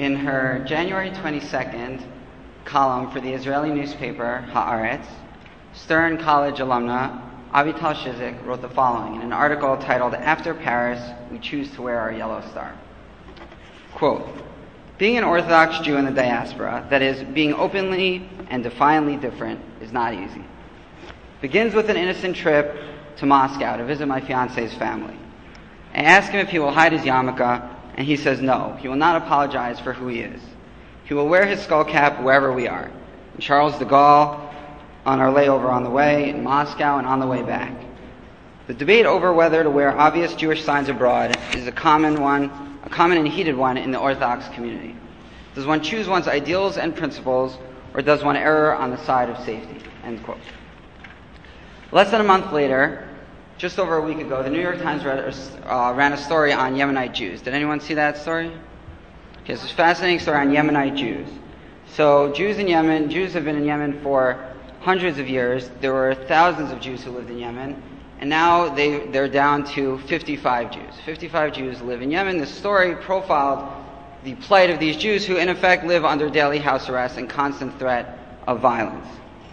In her January 22nd column for the Israeli newspaper Haaretz, Stern College alumna Avital Shizik wrote the following in an article titled, "After Paris, We Choose to Wear Our Yellow Star." Quote, "Being an Orthodox Jew in the diaspora, that is, being openly and defiantly different, is not easy. Begins with an innocent trip to Moscow to visit my fiance's family. I ask him if he will hide his yarmulke, and he says no, he will not apologize for who he is. He will wear his skull cap wherever we are, in Charles de Gaulle, on our layover on the way, in Moscow, and on the way back. The debate over whether to wear obvious Jewish signs abroad is a common and heated one in the Orthodox community. Does one choose one's ideals and principles, or does one err on the side of safety?" End quote. Less than a month later, just over a week ago, the New York Times ran a story on Yemenite Jews. Did anyone see that story? Okay, it's a fascinating story on Yemenite Jews. So Jews have been in Yemen for hundreds of years. There were thousands of Jews who lived in Yemen, and now they're down to 55 Jews. 55 Jews live in Yemen. This story profiled the plight of these Jews who in effect live under daily house arrest and constant threat of violence.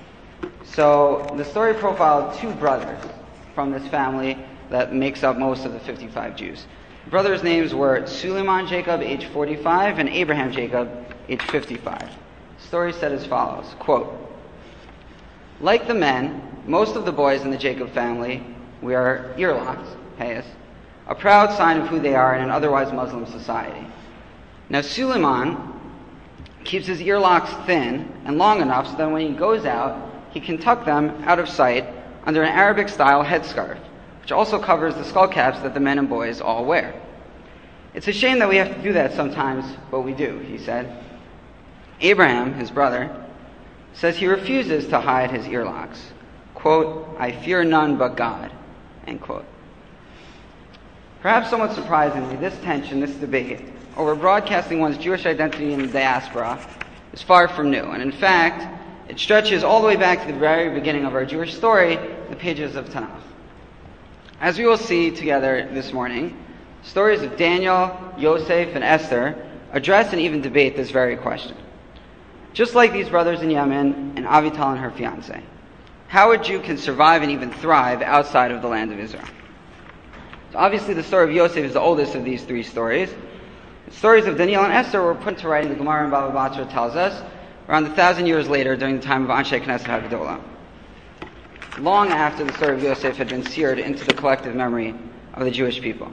So the story profiled two brothers from this family that makes up most of the 55 Jews. The brothers' names were Suleiman Jacob, age 45, and Abraham Jacob, age 55. The story said as follows, quote, "Like the men, most of the boys in the Jacob family wear earlocks, payas, a proud sign of who they are in an otherwise Muslim society. Now Suleiman keeps his earlocks thin and long enough so that when he goes out, he can tuck them out of sight under an Arabic-style headscarf, which also covers the skull caps that the men and boys all wear. It's a shame that we have to do that sometimes, but we do," he said. Abraham, his brother, says he refuses to hide his earlocks. Quote, "I fear none but God," end quote. Perhaps somewhat surprisingly, this tension, this debate over broadcasting one's Jewish identity in the diaspora is far from new, and in fact, it stretches all the way back to the very beginning of our Jewish story, the pages of Tanakh. As we will see together this morning, stories of Daniel, Yosef, and Esther address and even debate this very question. Just like these brothers in Yemen and Avital and her fiancé, how a Jew can survive and even thrive outside of the land of Israel. So obviously the story of Yosef is the oldest of these three stories. The stories of Daniel and Esther were put to writing, the Gemara in Baba Batra tells us, around 1,000 years later during the time of Anshe Knesset HaGedolah, long after the story of Yosef had been seared into the collective memory of the Jewish people.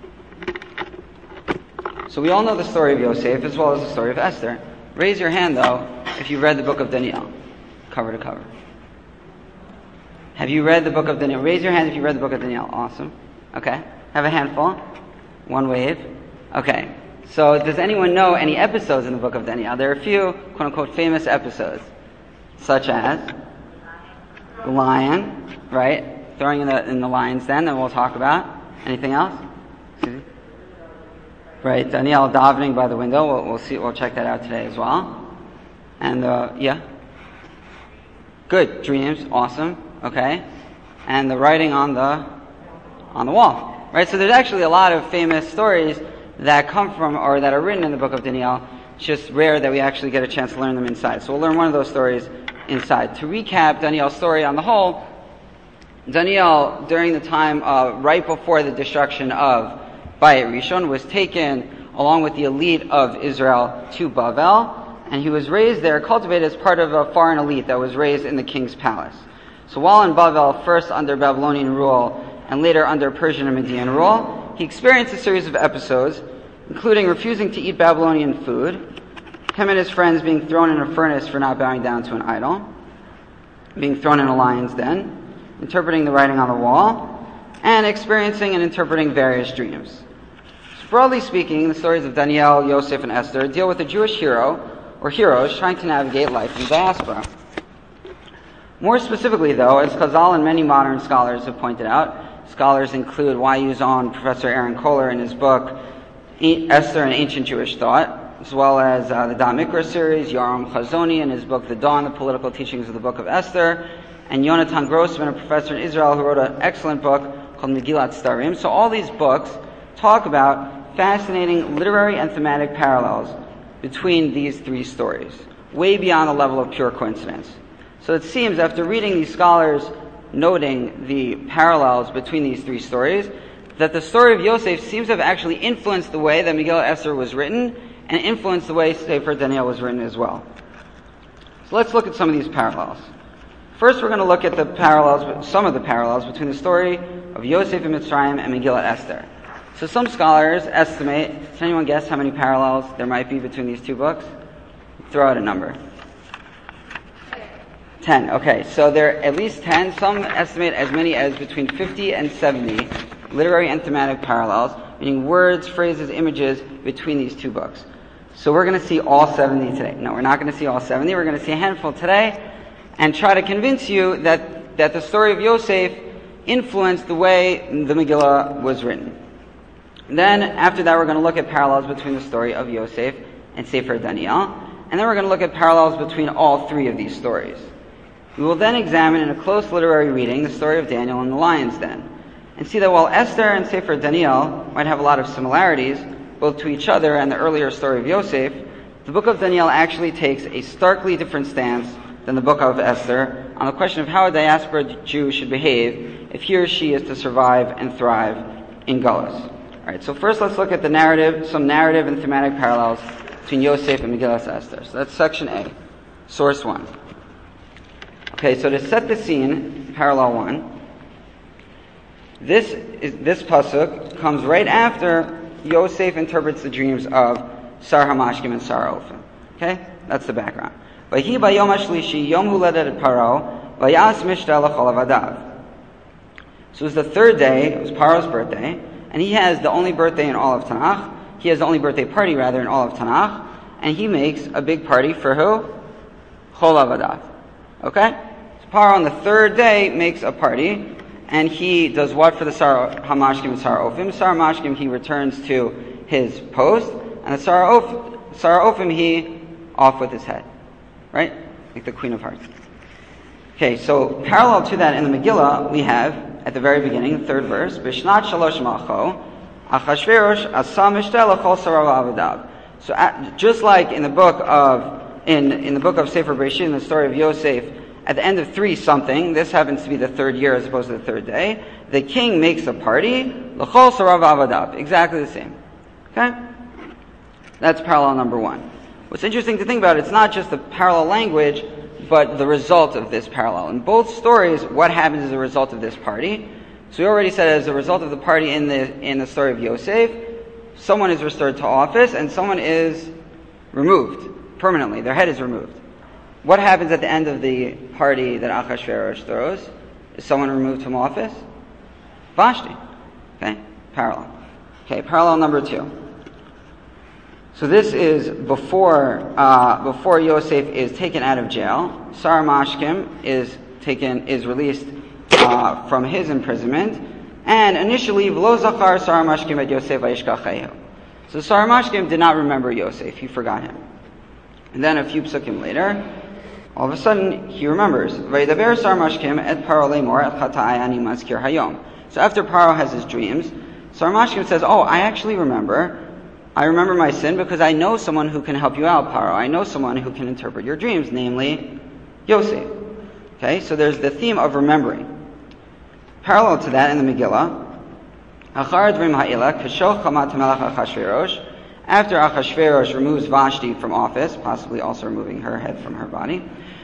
So we all know the story of Yosef as well as the story of Esther. Raise your hand, though, if you've read the book of Daniel, cover to cover. Have you read the book of Daniel? Raise your hand if you read the book of Daniel. Awesome. Okay. Have a handful. One wave. Okay. So does anyone know any episodes in the book of Daniel? There are a few, quote-unquote, famous episodes, such as the lion, right? Throwing in the lion's den that we'll talk about. Anything else? Susie? Right, Daniel davening by the window. We'll check that out today as well. And yeah, good dreams, awesome. Okay, and the writing on the wall. Right, so there's actually a lot of famous stories that come from or that are written in the book of Daniel. It's just rare that we actually get a chance to learn them inside. So we'll learn one of those stories inside. To recap Daniel's story on the whole, Daniel, during the time right before the destruction of Bayit Rishon, was taken along with the elite of Israel to Bavel, and he was raised there, cultivated as part of a foreign elite that was raised in the king's palace. So while in Bavel, first under Babylonian rule and later under Persian and Median rule, he experienced a series of episodes, including refusing to eat Babylonian food, him and his friends being thrown in a furnace for not bowing down to an idol, being thrown in a lion's den, interpreting the writing on the wall, and experiencing and interpreting various dreams. So broadly speaking, the stories of Daniel, Yosef, and Esther deal with a Jewish hero or heroes trying to navigate life in the diaspora. More specifically, though, as Chazal and many modern scholars have pointed out, scholars include YU's own Professor Aaron Kohler in his book Esther and Ancient Jewish Thought, as well as the Da Mikra series, Yoram Chazoni in his book The Dawn, the Political Teachings of the Book of Esther, and Yonatan Grossman, a professor in Israel who wrote an excellent book called Megillat Starim. So all these books talk about fascinating literary and thematic parallels between these three stories, way beyond the level of pure coincidence. So it seems, after reading these scholars noting the parallels between these three stories, that the story of Yosef seems to have actually influenced the way that Megillah Esther was written, and influenced the way Sefer Daniel was written as well. So let's look at some of these parallels. First, we're going to look at some of the parallels between the story of Yosef in Mitzrayim and Megillah Esther. So some scholars estimate, can anyone guess how many parallels there might be between these two books? Throw out a number. 10. Okay, so there are at least 10. Some estimate as many as between 50 and 70 literary and thematic parallels, meaning words, phrases, images between these two books. So we're going to see all 70 today. No, we're not going to see all 70. We're going to see a handful today and try to convince you that the story of Yosef influenced the way the Megillah was written. Then, after that, we're going to look at parallels between the story of Yosef and Sefer Daniel. And then we're going to look at parallels between all three of these stories. We will then examine in a close literary reading the story of Daniel in the lion's den, and see that while Esther and Sefer Daniel might have a lot of similarities, both to each other and the earlier story of Yosef, the book of Daniel actually takes a starkly different stance than the book of Esther on the question of how a diaspora Jew should behave if he or she is to survive and thrive in Galus. Alright, so first let's look at some narrative and thematic parallels between Yosef and Megillah Esther. So that's section A, source 1. Okay, so to set the scene, parallel 1, this pasuk comes right after Yosef interprets the dreams of Sar HaMashkim and Sar Ophim. Okay? That's the background. Vayhi bayom hashlishi yom huledet Paro vayas mishta l'chol avadav. So it was the third day, it was Paro's birthday, and he has the only birthday in all of Tanakh. He has the only birthday party, rather, in all of Tanakh, and he makes a big party for who? Chol avadav. Okay? So Paro on the third day makes a party, and he does what for the Sar HaMashkim and Sar Ophim? Sar HaMashkim, he returns to his post, and the Sar Ophim, he off with his head. Right? Like the Queen of Hearts. Okay, so parallel to that in the Megillah, we have, at the very beginning, the third verse, Bishnat Shalosh Malcho, Achashverosh Asa Mishtel L'chol Sarav Avadav. So just like in the book of Sefer Bereshit, in the story of Yosef, at the end of 3 something, this happens to be the third year as opposed to the third day, the king makes a party, L'chol Sarav Avadav, exactly the same. Okay? That's parallel number 1. What's interesting to think about, it's not just the parallel language, but the result of this parallel. In both stories, what happens as a result of this party? So we already said as a result of the party in the story of Yosef, someone is restored to office and someone is removed permanently. Their head is removed. What happens at the end of the party that Achashverosh throws? Is someone removed from office? Vashti. Okay, parallel. Okay, parallel number 2. So this is before Yosef is taken out of jail. Sar HaMashkim is released from his imprisonment, and initially V'lo zachar Sar HaMashkim et Yosef vayishkachehu. So Sar HaMashkim did not remember Yosef; he forgot him. And then a few psukim later, all of a sudden he remembers. Vayidaber Sar HaMashkim et Paro leimor et chata'ai ani mazkir hayom. So after Paro has his dreams, Sar HaMashkim says, "Oh, I actually remember. I remember my sin because I know someone who can help you out, Paro. I know someone who can interpret your dreams, namely Yosef." Okay, so there's the theme of remembering. Parallel to that in the Megillah, after Achashverosh removes Vashti from office, possibly also removing her head from her body,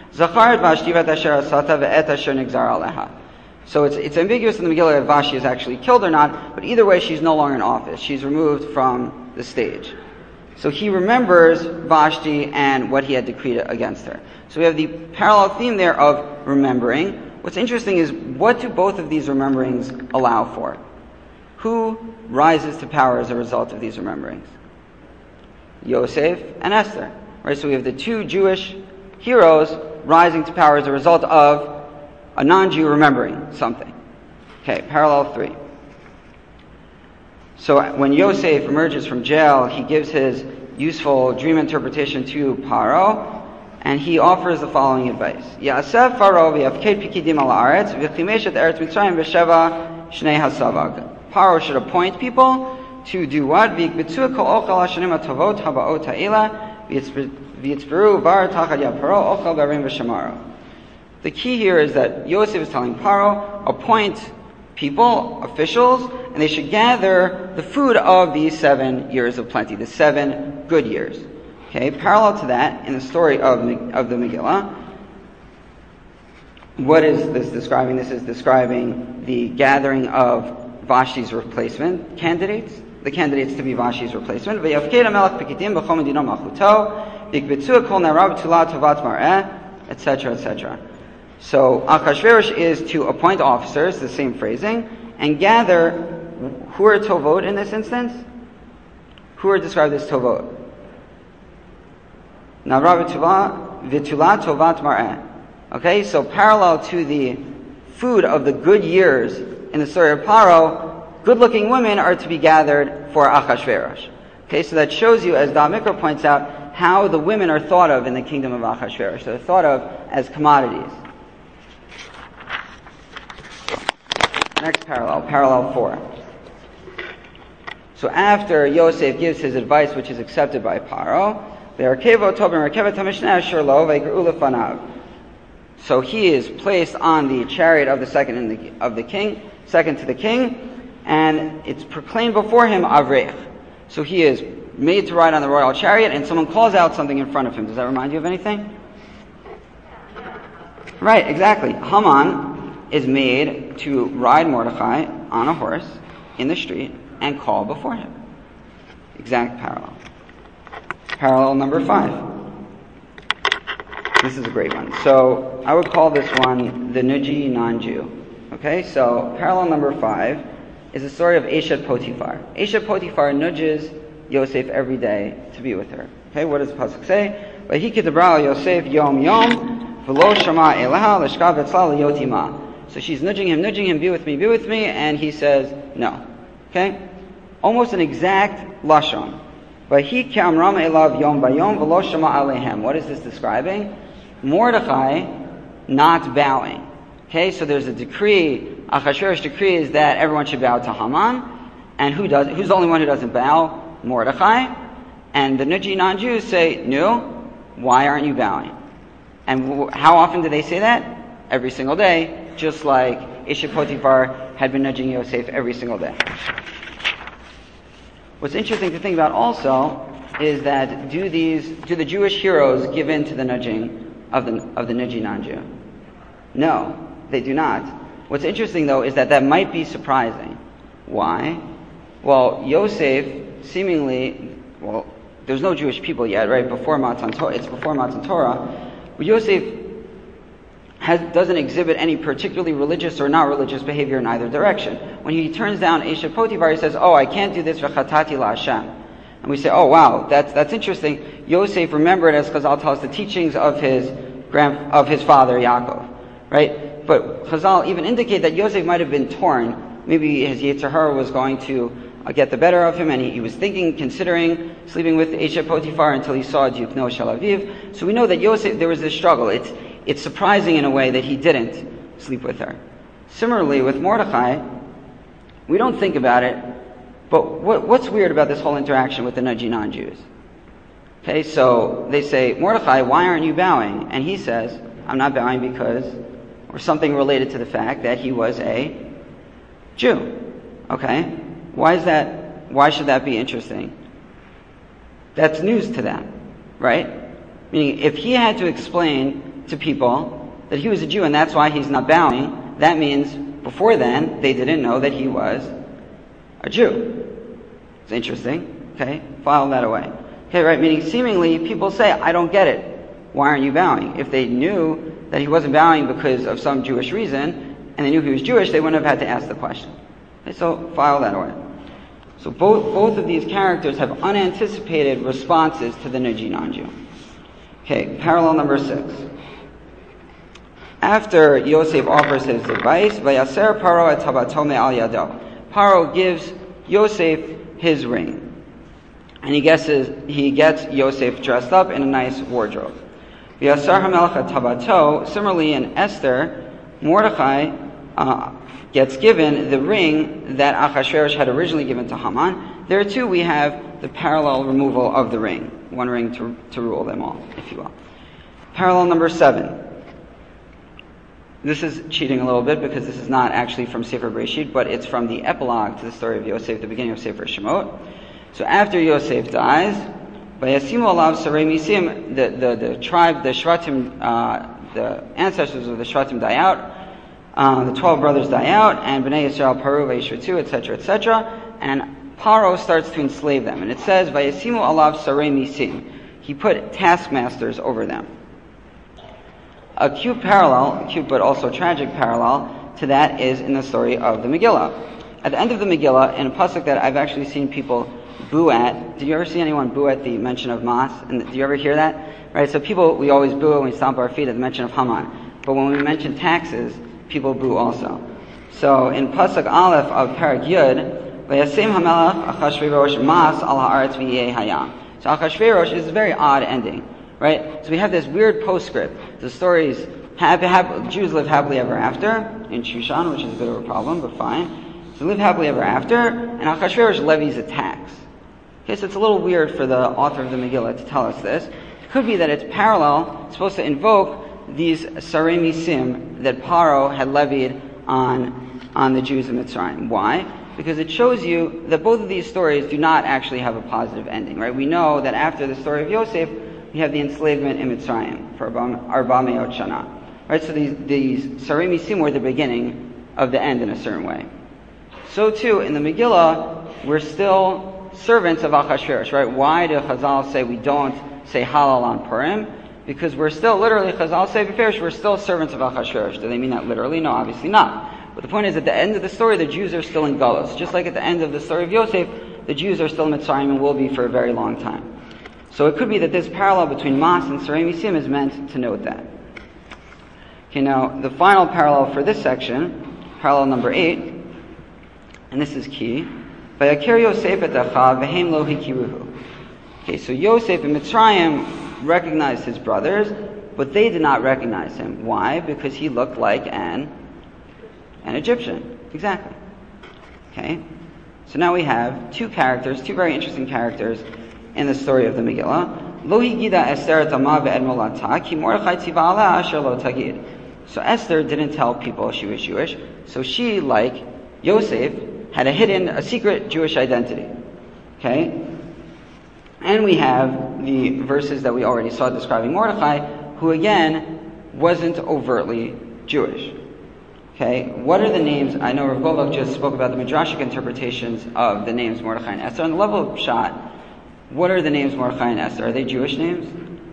so it's ambiguous in the Megillah if Vashti is actually killed or not, but either way she's no longer in office. She's removed from the stage. So he remembers Vashti and what he had decreed against her. So we have the parallel theme there of remembering. What's interesting is, what do both of these rememberings allow for? Who rises to power as a result of these rememberings? Yosef and Esther. Right? So we have the 2 Jewish heroes rising to power as a result of a non-Jew remembering something. Okay, parallel 3. So when Yosef emerges from jail, he gives his useful dream interpretation to Paro, and he offers the following advice. Ya'aseh Paro v'yafked pikidim al haaretz v'chimesh et eretz Mitzrayim v'sheva shnei hasavag. Paro should appoint people to do what? V'yikbetzu kol ochel hashanim hatovot haba'ot ha'ela v'yitzberu var tachad yad Paro ochel barim v'shamaro. The key here is that Yosef is telling Paro, appoint people, officials, and they should gather the food of these 7 years of plenty, the 7 good years. Okay, parallel to that, in the story of the Megillah, what is this describing? This is describing the gathering of Vashti's replacement candidates, the candidates to be Vashti's replacement. Etc., etc. So Achashverosh is to appoint officers, the same phrasing, and gather. Who are tovot in this instance? Who are described as tovot? Navra v'tula tovat mar'eh. Okay, so parallel to the food of the good years in the story of Paro, good-looking women are to be gathered for Achashverosh. Okay, so that shows you, as Da Mikra points out, how the women are thought of in the kingdom of Achashverosh. They're thought of as commodities. Next parallel 4. So after Yosef gives his advice, which is accepted by Paro, so he is placed on the chariot of the second to the king, and it's proclaimed before him Avrech. So he is made to ride on the royal chariot, and someone calls out something in front of him. Does that remind you of anything? Right, exactly. Haman is made to ride Mordechai on a horse in the street and call before him. Exact parallel. Parallel number 5. This is a great one. So I would call this one the Nuji non-Jew. Okay, so parallel number 5 is the story of Eshet Potiphar. Eshet Potiphar nudges Yosef every day to be with her. Okay, what does the pasuk say? Vayikidabra Yosef yom yom v'lo shama elaha l'shkav etzla liyotima. So she's nudging him, be with me, and he says no. Okay, almost an exact lashon. Vahi k'amram elav yom bayom v'lo shama alehem. What is this describing? Mordechai not bowing. Okay, so there's a decree. Achashverosh decree is that everyone should bow to Haman, and who's the only one who doesn't bow? Mordechai. And the Nuji non-Jews say, no, why aren't you bowing? And how often do they say that? Every single day, just like Eshet Potiphar had been nudging Yosef every single day. What's interesting to think about also is that do the Jewish heroes give in to the nudging of the Nuji non-Jew? No, they do not. What's interesting though is that might be surprising. Why? Well, Yosef seemingly, there's no Jewish people yet, right? It's before Matan Torah. But Yosef doesn't exhibit any particularly religious or not religious behavior in either direction. When he turns down Eshet Potiphar, he says, I can't do this v'chatati la'Hashem. And we say, wow, that's interesting. Yosef remembered, as Chazal tells us, the teachings of his father Yaakov, right? But Chazal even indicate that Yosef might have been torn. Maybe his Yetzer Hara was going to get the better of him, and he was considering sleeping with Eshet Potiphar until he saw Dukno Shel Aviv. So we know that Yosef, there was this struggle. It's surprising in a way that he didn't sleep with her. Similarly, with Mordechai, we don't think about it, but what's weird about this whole interaction with the Nuji non-Jews? Okay, so they say, Mordechai, why aren't you bowing? And he says, I'm not bowing because, or something related to the fact that he was a Jew. Okay, why is that? Why should that be interesting? That's news to them, right? Meaning, if he had to explain to people that he was a Jew and that's why he's not bowing, that means before then they didn't know that he was a Jew. It's interesting. Okay, file that away. Okay, right, meaning seemingly people say, I don't get it. Why aren't you bowing? If they knew that he wasn't bowing because of some Jewish reason, and they knew he was Jewish, they wouldn't have had to ask the question. Okay, so file that away. So both of these characters have unanticipated responses to the Nuji non-Jew. Okay, parallel number 6. After Yosef offers his advice, Vayaser Paro et tabato me'al yado. Paro gives Yosef his ring. And he gets Yosef dressed up in a nice wardrobe. V'yasar hamelech et tabato. Similarly in Esther, Mordechai gets given the ring that Achashverosh had originally given to Haman. There too we have the parallel removal of the ring. one ring to rule them all, if you will. Parallel number 7. This is cheating a little bit because this is not actually from Sefer Bereshit, but it's from the epilogue to the story of Yosef, the beginning of Sefer Shemot. So after Yosef dies, Vayasimu alav sarei misim, the tribe, the Shvatim, the ancestors of the Shvatim die out, the 12 brothers die out, and Bnei Yisrael paru vayishritu, etc., etc., and Paro starts to enslave them. And it says, Vayasimu alav sarei misim. He put taskmasters over them. A cute but also tragic parallel to that is in the story of the Megillah. At the end of the Megillah, in a pasuk that I've actually seen people boo at. Did you ever see anyone boo at the mention of Mas? And do you ever hear that? Right, so we always boo when we stomp our feet at the mention of Haman. But when we mention taxes, people boo also. So in pasuk Aleph of Parak Yud, Vayasem HaMelech Achashverosh Mas al ha'aretz v'yeh hayam. So Achashverosh is a very odd ending. Right? So we have this weird postscript. The stories, Jews live happily ever after, in Shushan, which is a bit of a problem, but fine. So live happily ever after, and Achashverosh levies a tax. Okay, so it's a little weird for the author of the Megillah to tell us this. It could be that it's parallel, it's supposed to invoke these sarei misim that Paro had levied on the Jews of Mitzrayim. Why? Because it shows you that both of these stories do not actually have a positive ending, right? We know that after the story of Yosef, we have the enslavement in Mitzrayim for Arba Me'ot Shana. Right, so these sarei misim were the beginning of the end in a certain way. So too, in the Megillah, we're still servants of Achashverosh, right? Why do Chazal say we don't say Halal on Purim? Because we're still, literally, Chazal say Beferish, we're still servants of Achashverosh. Do they mean that literally? No, obviously not. But the point is, at the end of the story, the Jews are still in Galus. Just like at the end of the story of Yosef, the Jews are still in Mitzrayim and will be for a very long time. So it could be that this parallel between Mas and sarei misim is meant to note that. Okay, now, the final parallel for this section, parallel number 8, and this is key, Vayakir Yosef et achav v'hem lo hikiruhu. Okay, so Yosef in Mitzrayim recognized his brothers, but they did not recognize him. Why? Because he looked like an Egyptian. Exactly. Okay? So now we have two very interesting characters in the story of the Megillah. Lo higida Esther tama ve'ed molata ki Mordechai tziva aleh asher lo tagid. So Esther didn't tell people she was Jewish, so she, like Yosef, had a secret Jewish identity. Okay? And we have the verses that we already saw describing Mordechai, who again wasn't overtly Jewish. Okay? What are the names? I know Rav Goldbach just spoke about the Midrashic interpretations of the names Mordechai and Esther. On the level of Pshat, what are the names Mordechai and Esther? Are they Jewish names?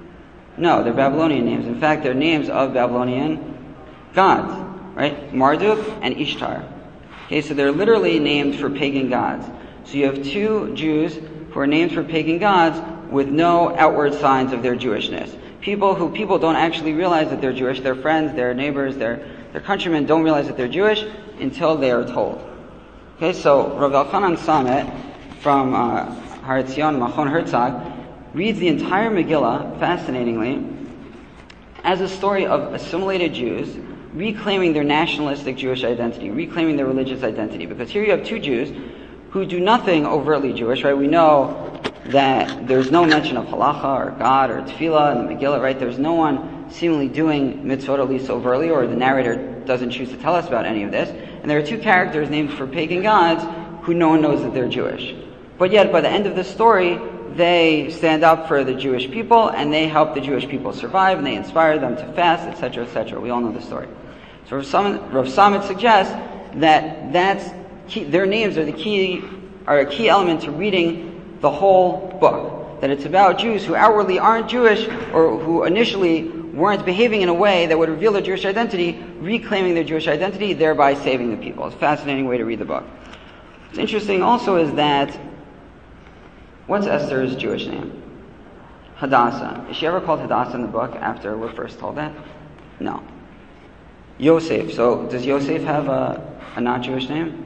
No, they're Babylonian names. In fact, they're names of Babylonian gods. Right? Marduk and Ishtar. Okay, so they're literally named for pagan gods. So you have two Jews who are named for pagan gods with no outward signs of their Jewishness. People don't actually realize that they're Jewish. Their friends, their neighbors, their countrymen don't realize that they're Jewish until they are told. Okay, so Rav Elchanan Samet from Har Etzion, Machon Herzog, reads the entire Megillah, fascinatingly, as a story of assimilated Jews reclaiming their nationalistic Jewish identity, reclaiming their religious identity. Because here you have two Jews who do nothing overtly Jewish, right? We know that there's no mention of halacha or God or tefillah in the Megillah, right? There's no one seemingly doing mitzvot at least overtly, or the narrator doesn't choose to tell us about any of this. And there are two characters named for pagan gods who no one knows that they're Jewish. But yet, by the end of the story, they stand up for the Jewish people, and they help the Jewish people survive, and they inspire them to fast, etc., etc. We all know the story. So Rav Samet suggests that their names are a key element to reading the whole book. That it's about Jews who outwardly aren't Jewish, or who initially weren't behaving in a way that would reveal their Jewish identity, reclaiming their Jewish identity, thereby saving the people. It's a fascinating way to read the book. What's interesting also is that, what's Esther's Jewish name? Hadassah. Is she ever called Hadassah in the book after we're first told that? No. Yosef. So does Yosef have a not Jewish name?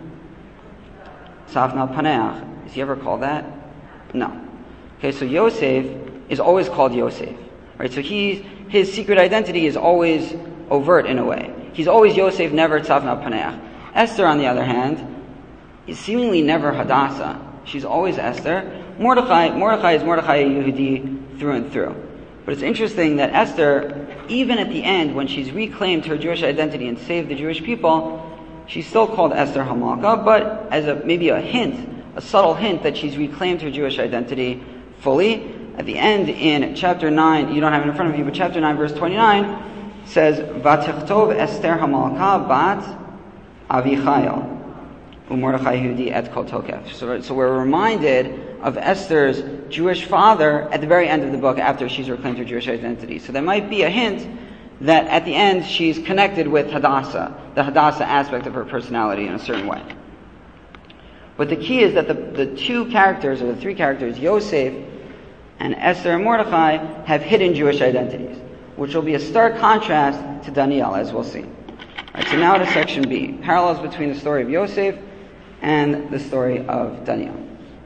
Safna Paneach. Is he ever called that? No. Okay, so Yosef is always called Yosef. Right? So his secret identity is always overt in a way. He's always Yosef, never Safna Paneach. Esther, on the other hand, is seemingly never Hadassah. She's always Esther. Mordechai is Mordechai Yehudi through and through. But it's interesting that Esther, even at the end, when she's reclaimed her Jewish identity and saved the Jewish people, she's still called Esther HaMalka, but as maybe a hint, a subtle hint that she's reclaimed her Jewish identity fully. At the end, in chapter 9, you don't have it in front of you, but chapter 9, verse 29, says, Vatichtov Esther HaMalka bat Avichayil. So we're reminded of Esther's Jewish father at the very end of the book after she's reclaimed her Jewish identity. So there might be a hint that at the end she's connected with Hadassah, the Hadassah aspect of her personality in a certain way. But the key is that the two characters, or the three characters, Yosef and Esther and Mordechai, have hidden Jewish identities, which will be a stark contrast to Daniel, as we'll see. Right, so now to section B, parallels between the story of Yosef and the story of Daniel.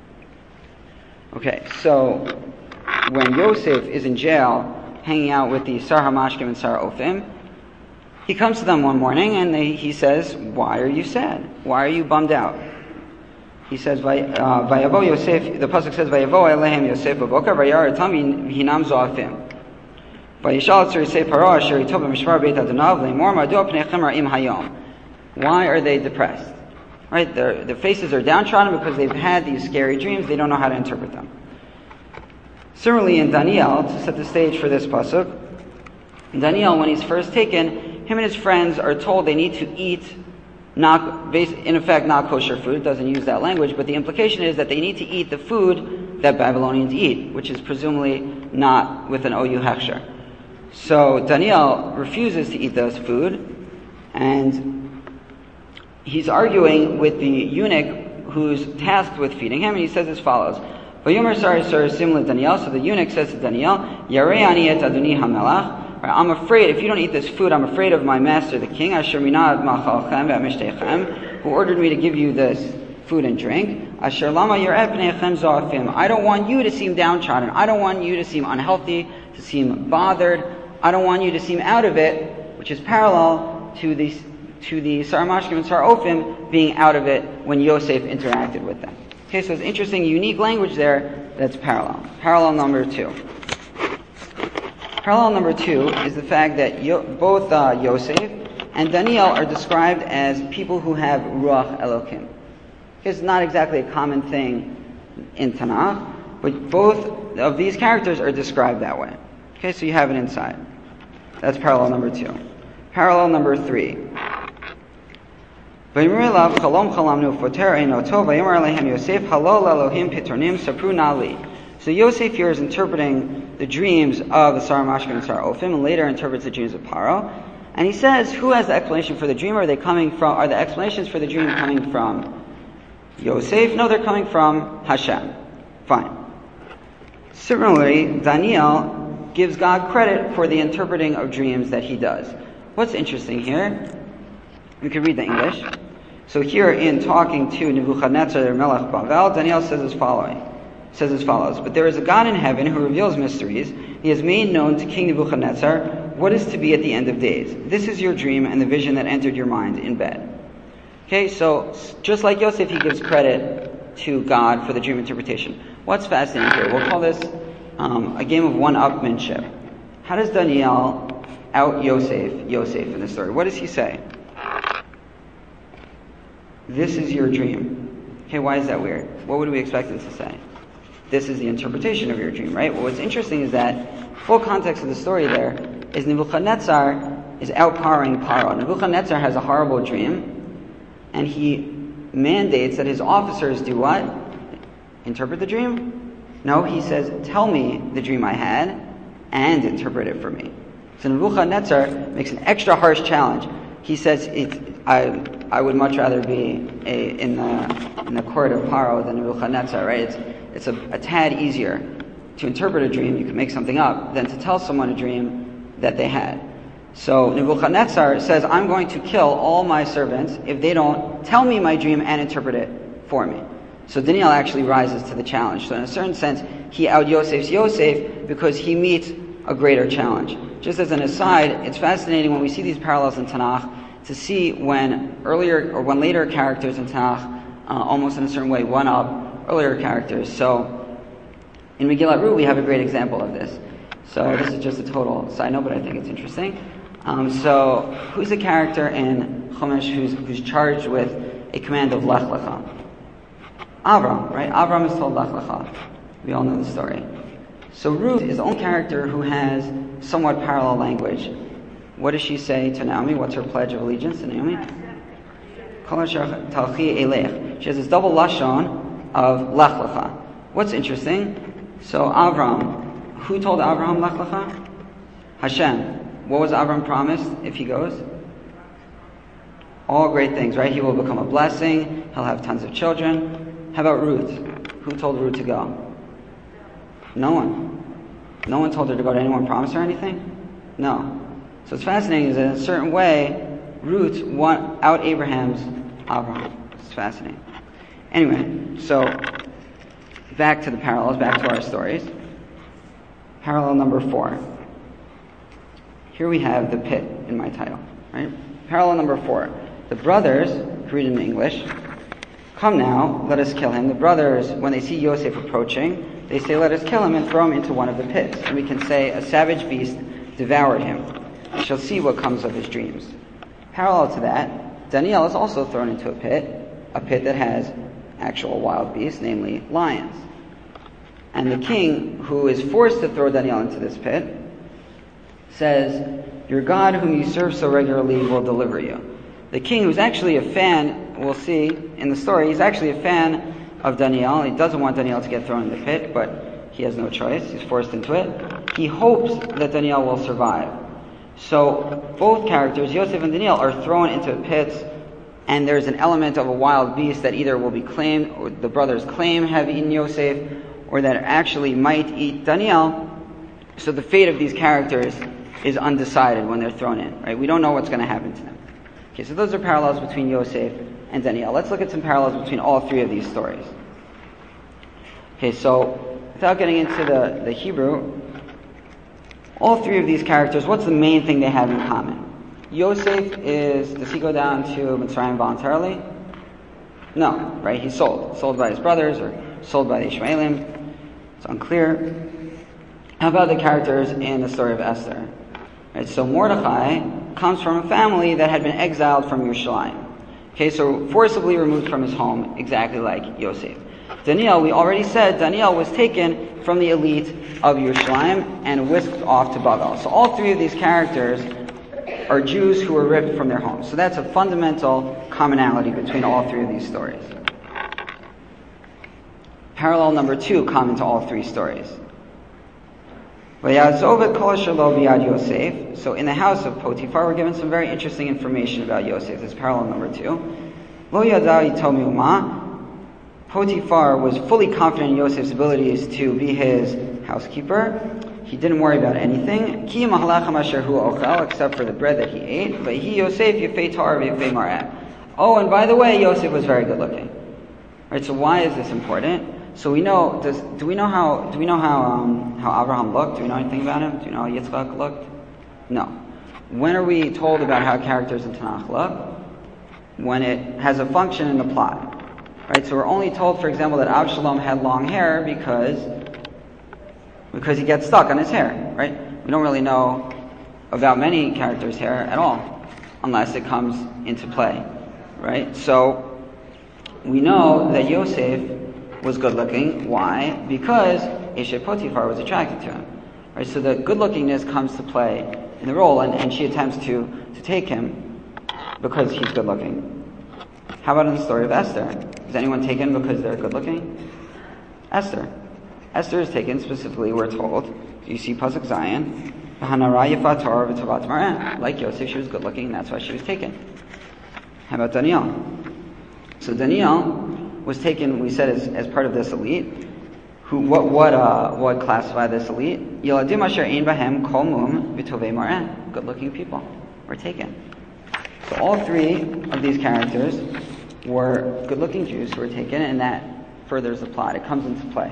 Okay, so when Yosef is in jail, hanging out with the Sar HaMashkim and Sar Ofim, he comes to them one morning and he says, "Why are you sad? Why are you bummed out?" He says, "Vayavo Yosef." The pasuk says, "Vayavo Elehem Yosef b'boker vayar etam v'hinam zoafim." Vayishal tzur Yosef Paro asher yitov b'mishmar beit Adonav le'mor ma'adu pnechem ra'im hayom. Why are they depressed? Right, their faces are downtrodden because they've had these scary dreams. They don't know how to interpret them. Similarly, in Daniel, to set the stage for this pasuk, in Daniel, when he's first taken, him and his friends are told they need to eat not kosher food. It doesn't use that language, but the implication is that they need to eat the food that Babylonians eat, which is presumably not with an OU hechsher. So Daniel refuses to eat this food, and he's arguing with the eunuch who's tasked with feeding him, and he says as follows. Daniel, so the eunuch says to Daniel, Yarei ani et adoni hamelach. I'm afraid, if you don't eat this food, I'm afraid of my master, the king, Asher minad machalchem ve'amishteichem, who ordered me to give you this food and drink. Asher lama yirat pneichem zoafim. I don't want you to seem downtrodden. I don't want you to seem unhealthy, to seem bothered. I don't want you to seem out of it, which is parallel to the Sar HaMashkim and Sar Ofim being out of it when Yosef interacted with them. Okay, so it's interesting, unique language there that's parallel. Parallel number 2. Parallel number 2 is the fact that both Yosef and Daniel are described as people who have Ruach Elokim. It's not exactly a common thing in Tanakh, but both of these characters are described that way. Okay, so you have it inside. That's parallel number 2. Parallel number 3. So Yosef here is interpreting the dreams of the Sar HaMashkim and Sar Ofim, and later interprets the dreams of Paro. And he says, who has the explanation for the dream? Are the explanations for the dream coming from Yosef? No, they're coming from Hashem. Fine. Similarly, Daniel gives God credit for the interpreting of dreams that he does. What's interesting here, we can read the English. So here in talking to Nebuchadnezzar Melech Bavel, Daniel says as follows, but there is a God in heaven who reveals mysteries. He has made known to King Nebuchadnezzar what is to be at the end of days. This is your dream and the vision that entered your mind in bed. Okay, so just like Yosef, he gives credit to God for the dream interpretation. What's fascinating here? We'll call this a game of one-upmanship. How does Daniel out Yosef in the story? What does he say? This is your dream. Okay, why is that weird? What would we expect it to say? This is the interpretation of your dream, right? Well, what's interesting is that full context of the story there is Nebuchadnezzar is outpowering Paro. Nebuchadnezzar has a horrible dream, and he mandates that his officers do what? Interpret the dream? No, he says, tell me the dream I had and interpret it for me. So Nebuchadnezzar makes an extra harsh challenge. He says, I would much rather be in the court of Paro than Nebuchadnezzar, right? It's a tad easier to interpret a dream, you can make something up, than to tell someone a dream that they had. So Nebuchadnezzar says, I'm going to kill all my servants if they don't tell me my dream and interpret it for me. So Daniel actually rises to the challenge. So in a certain sense, he out-Yosef's Yosef because he meets a greater challenge. Just as an aside, it's fascinating when we see these parallels in Tanakh to see when later characters in Tanakh almost in a certain way one-up earlier characters. So In Megillat Ruth, we have a great example of this. So this is just a total side note, but I think it's interesting. So who's the character in Chumash who's charged with a command of Lech Lecha? Avram, right? Avram is told Lech Lecha. We all know the story. So Ruth is the only character who has somewhat parallel language. What does she say to Naomi? What's her pledge of allegiance to Naomi? She has this double lashon of Lech Lecha. What's interesting? So Avram, who told Abraham Lech Lecha? Hashem. What was Avram promised if he goes? All great things, right? He will become a blessing. He'll have tons of children. How about Ruth? Who told Ruth to go? No one. No one told her to go. Did anyone promise her anything? No. So it's fascinating is that in a certain way, Ruth out Abraham's Avram. It's fascinating. Anyway, so back to the parallels, back to our stories. Parallel number 4. Here we have the pit in my title, right? Parallel number 4. The brothers, read in English, come now, let us kill him. The brothers, when they see Yosef approaching, they say, let us kill him and throw him into one of the pits. And we can say, a savage beast devoured him. We shall see what comes of his dreams. Parallel to that, Daniel is also thrown into a pit that has actual wild beasts, namely lions. And the king, who is forced to throw Daniel into this pit, says, your God whom you serve so regularly will deliver you. The king, who's actually a fan, we'll see in the story, he's actually a fan of Daniel. He doesn't want Daniel to get thrown in the pit, but he has no choice. He's forced into it. He hopes that Daniel will survive. So both characters, Yosef and Daniel, are thrown into pits, and there's an element of a wild beast that either will be claimed, or the brothers claim have eaten Yosef, or that actually might eat Daniel. So the fate of these characters is undecided when they're thrown in, right? We don't know what's going to happen to them. Okay, so those are parallels between Yosef and Daniel. Let's look at some parallels between all 3 of these stories. Okay, so without getting into the Hebrew, all 3 of these characters, what's the main thing they have in common? Yosef does he go down to Mitzrayim voluntarily? No, right? He's sold by his brothers or sold by the Ishmaelim. It's unclear. How about the characters in the story of Esther? Right, so Mordechai comes from a family that had been exiled from Yerushalayim. Okay, so forcibly removed from his home, exactly like Yosef. Daniel, we already said, Daniel was taken from the elite of Yerushalayim and whisked off to Babel. So all 3 of these characters are Jews who were ripped from their homes. So that's a fundamental commonality between all 3 of these stories. Parallel number 2 common to all 3 stories. So in the house of Potiphar, we're given some very interesting information about Yosef. This is parallel number 2. Potiphar was fully confident in Yosef's abilities to be his housekeeper. He didn't worry about anything, except for the bread that he ate. Oh, and by the way, Yosef was very good looking. Right, so why is this important? So we know. Do we know how Abraham looked? Do we know anything about him? Do you know how Yitzchak looked? No. When are we told about how characters in Tanakh look? When it has a function in the plot, right? So we're only told, for example, that Avshalom had long hair because he gets stuck on his hair, right? We don't really know about many characters' hair at all, unless it comes into play, right? So we know that Yosef was good looking. Why? Because Eshet Potiphar was attracted to him. Right? So the good lookingness comes to play in the role, and she attempts to take him because he's good looking. How about in the story of Esther? Is anyone taken because they're good looking? Esther is taken specifically, we're told. You see Pasuk Zion, like Yosef, she was good looking, and that's why she was taken. How about Daniel? So Daniel was taken, we said, as part of this elite. What classified this elite? Good looking people were taken. So all 3 of these characters were good looking Jews who were taken, and that furthers the plot. It comes into play.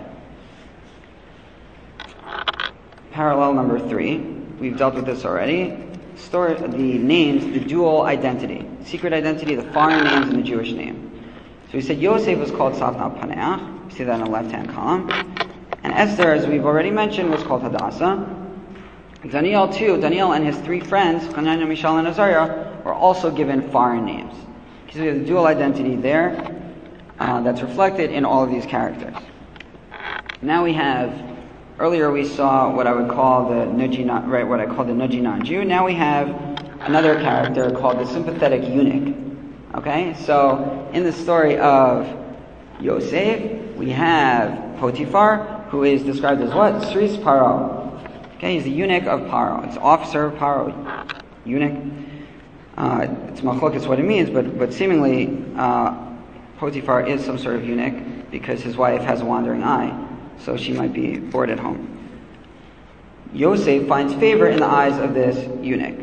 Parallel number 3. We've dealt with this already. The names, the dual identity, secret identity, the foreign names and the Jewish name. So we said Yosef was called Safna Paneach. You see that in the left-hand column. And Esther, as we've already mentioned, was called Hadassah. Daniel too, Daniel and his three friends, Hananiah, Mishael, and Azariah, were also given foreign names. Because we have the dual identity there that's reflected in all of these characters. Now we have, earlier we saw what I would call the Nujina Jew. Now we have another character called the sympathetic eunuch. Okay, so in the story of Yosef, we have Potiphar, who is described as what? Sris Paro. Okay, he's the eunuch of Paro. It's officer of Paro. Eunuch. It's machlokes what it means, but seemingly Potiphar is some sort of eunuch because his wife has a wandering eye, so she might be bored at home. Yosef finds favor in the eyes of this eunuch.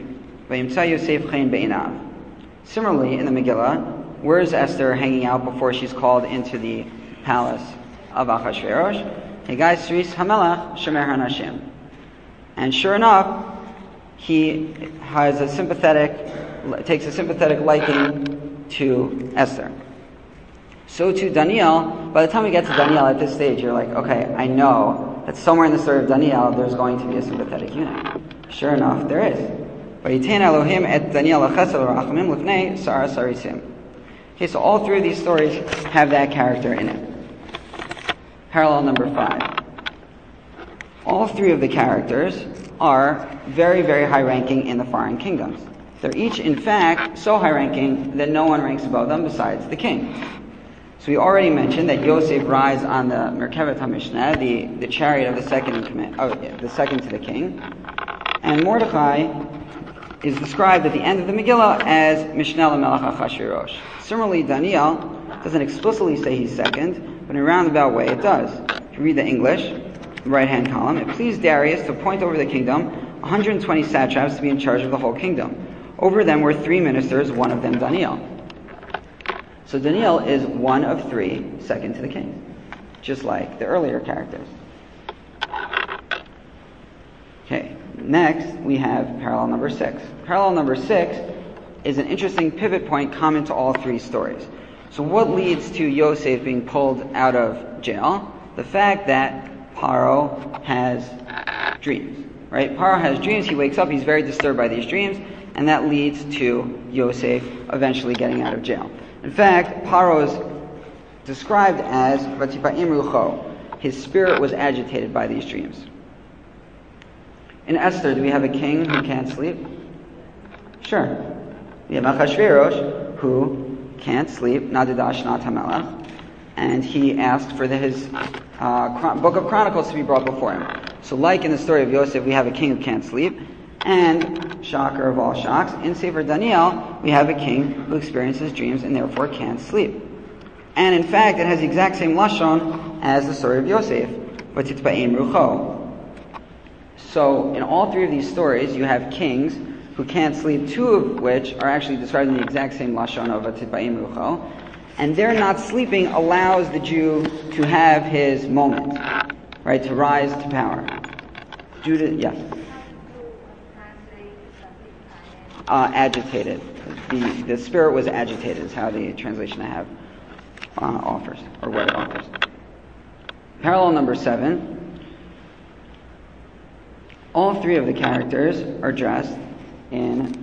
Similarly, in the Megillah, where is Esther hanging out before she's called into the palace of Achashverosh? Hey guys, Sris Hamelach Shemer Hanashim. And sure enough, he has takes a sympathetic liking to Esther. So to Daniel, by the time we get to Daniel at this stage, you're like, okay, I know that somewhere in the story of Daniel, there's going to be a sympathetic eunuch. Sure enough, there is. Okay, so all three of these stories have that character in it. Parallel number 5. All three of the characters are very, very high-ranking in the foreign kingdoms. They're each, in fact, so high-ranking that no one ranks above them besides the king. So we already mentioned that Yosef rides on the Merkevet HaMishneh, the chariot of the second to the king. And Mordechai is described at the end of the Megillah as Mishneh LaMelech Achashverosh. Similarly, Daniel doesn't explicitly say he's second, but in a roundabout way it does. If you read the English, the right-hand column, it pleased Darius to appoint over the kingdom 120 satraps to be in charge of the whole kingdom. Over them were 3 ministers, one of them Daniel. So Daniel is one of 3, second to the king, just like the earlier characters. Okay, next we have parallel number 6. Parallel number 6 is an interesting pivot point common to all 3 stories. So what leads to Yosef being pulled out of jail? The fact that Paro has dreams, right? Paro has dreams, he wakes up, he's very disturbed by these dreams, and that leads to Yosef eventually getting out of jail. In fact, Paro is described as Vatipa'im Rucho. His spirit was agitated by these dreams. In Esther, do we have a king who can't sleep? Sure. We have Achashverosh, who can't sleep, Nadidash Nat HaMelech, and he asked for his Book of Chronicles to be brought before him. So like in the story of Yosef, we have a king who can't sleep, and, shocker of all shocks, in Sefer Daniel, we have a king who experiences dreams and therefore can't sleep. And in fact, it has the exact same lashon as the story of Yosef, Vatitba'im Rucho. So in all 3 of these stories, you have kings who can't sleep, 2 of which are actually described in the exact same lashon of Vatitba'im Rucho. And their not sleeping allows the Jew to have his moment, right, to rise to power. Yes. Agitated. The spirit was agitated is how the translation I have offers, or what it offers. Parallel number 7. All 3 of the characters are dressed in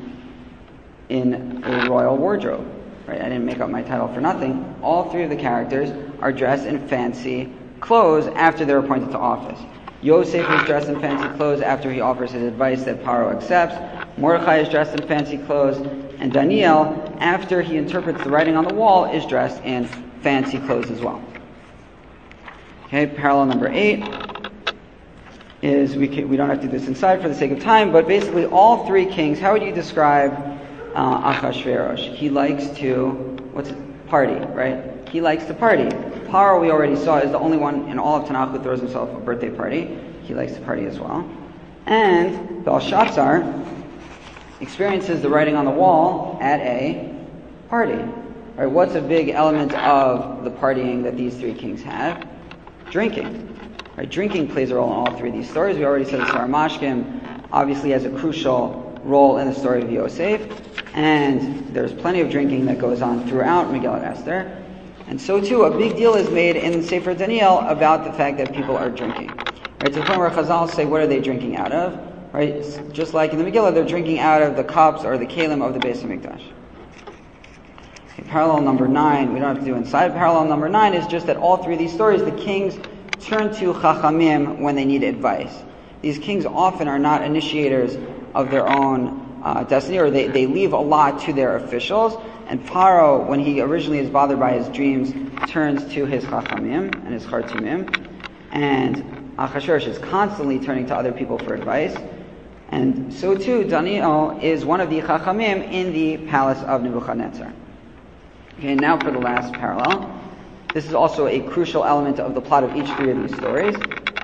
a royal wardrobe. Right? I didn't make up my title for nothing. All 3 of the characters are dressed in fancy clothes after they're appointed to office. Yosef is dressed in fancy clothes after he offers his advice that Paro accepts. Mordechai is dressed in fancy clothes. And Daniel, after he interprets the writing on the wall, is dressed in fancy clothes as well. Okay, parallel number 8 is, we don't have to do this inside for the sake of time, but basically all 3 kings, how would you describe Achashverosh? He likes to, party, right? He likes to party. Paro, we already saw, is the only one in all of Tanakh who throws himself a birthday party. He likes to party as well. And Belshazzar experiences the writing on the wall at a party. Right? What's a big element of the partying that these 3 kings have? Drinking. Right? Drinking plays a role in all 3 of these stories. We already said the Sarah Mashkim obviously has a crucial role in the story of Yosef, and there's plenty of drinking that goes on throughout Megillat Esther. And so too, a big deal is made in Sefer Daniel about the fact that people are drinking. Right, to the point where Chazal say, what are they drinking out of? Right, just like in the Megillah, they're drinking out of the cups or the kelim of the Beis HaMikdash. Okay, parallel number 9, we don't have to do inside. Parallel number 9 is just that all three of these stories, the kings turn to Chachamim when they need advice. These kings often are not initiators of their own destiny, or they leave a lot to their officials. And Paro, when he originally is bothered by his dreams, turns to his Chachamim and his Chartumim. And Achashverosh is constantly turning to other people for advice. And so too, Daniel is one of the Chachamim in the palace of Nebuchadnezzar. Okay, now for the last parallel. This is also a crucial element of the plot of each three of these stories.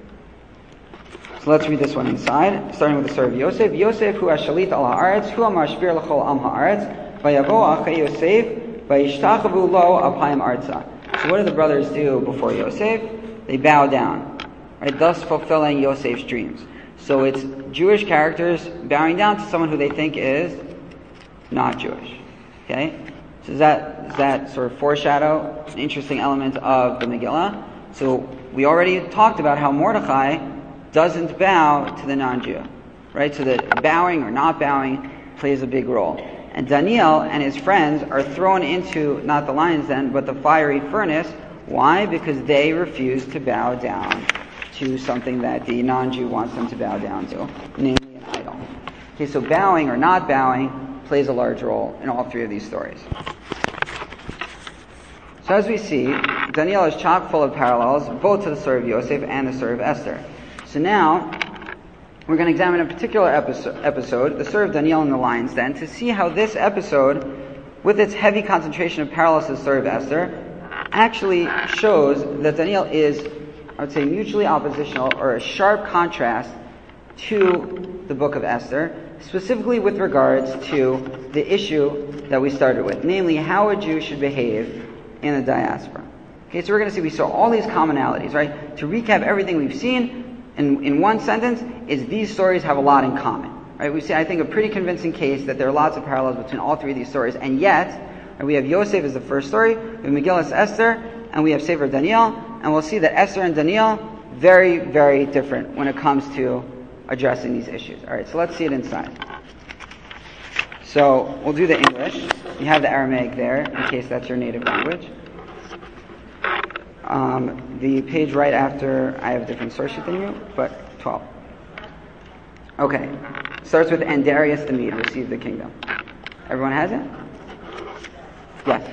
So let's read this one inside, starting with the story of Yosef. Yosef hu hashalit al haaretz, hu hamashpir l'chol am haaretz, vayavo achei Yosef, vayishtachavu lo apayim arza. So what do the brothers do before Yosef? They bow down, right? Thus fulfilling Yosef's dreams. So it's Jewish characters bowing down to someone who they think is not Jewish. Okay? So does that sort of foreshadow an interesting element of the Megillah? So we already talked about how Mordechai doesn't bow to the non-Jew, right? So that bowing or not bowing plays a big role. And Daniel and his friends are thrown into not the lion's den, but the fiery furnace. Why? Because they refuse to bow down to something that the non-Jew wants them to bow down to, namely an idol. Okay, so bowing or not bowing plays a large role in all three of these stories. So as we see, Daniel is chock full of parallels, both to the story of Yosef and the story of Esther. So now, we're going to examine a particular episode, the story of Daniel in the lion's den, to see how this episode, with its heavy concentration of parallels to the story of Esther, actually shows that Daniel is, I would say, mutually oppositional, or a sharp contrast to the book of Esther, specifically with regards to the issue that we started with, namely how a Jew should behave in the diaspora. Okay, so we're going to see, we saw all these commonalities, right? To recap everything we've seen in one sentence, is these stories have a lot in common. Right? We see, I think, a pretty convincing case that there are lots of parallels between all three of these stories, and yet, right, we have Yosef as the first story, we have Megillas Esther, and we have Sefer Daniel, and we'll see that Esther and Daniel, very, very different when it comes to addressing these issues. Alright, so let's see it inside. So, we'll do the English. You have the Aramaic there, in case that's your native language. The page right after, I have a different source sheet than you, but 12. Okay. Starts with, and Darius the Mede received the kingdom. Everyone has it? Yes.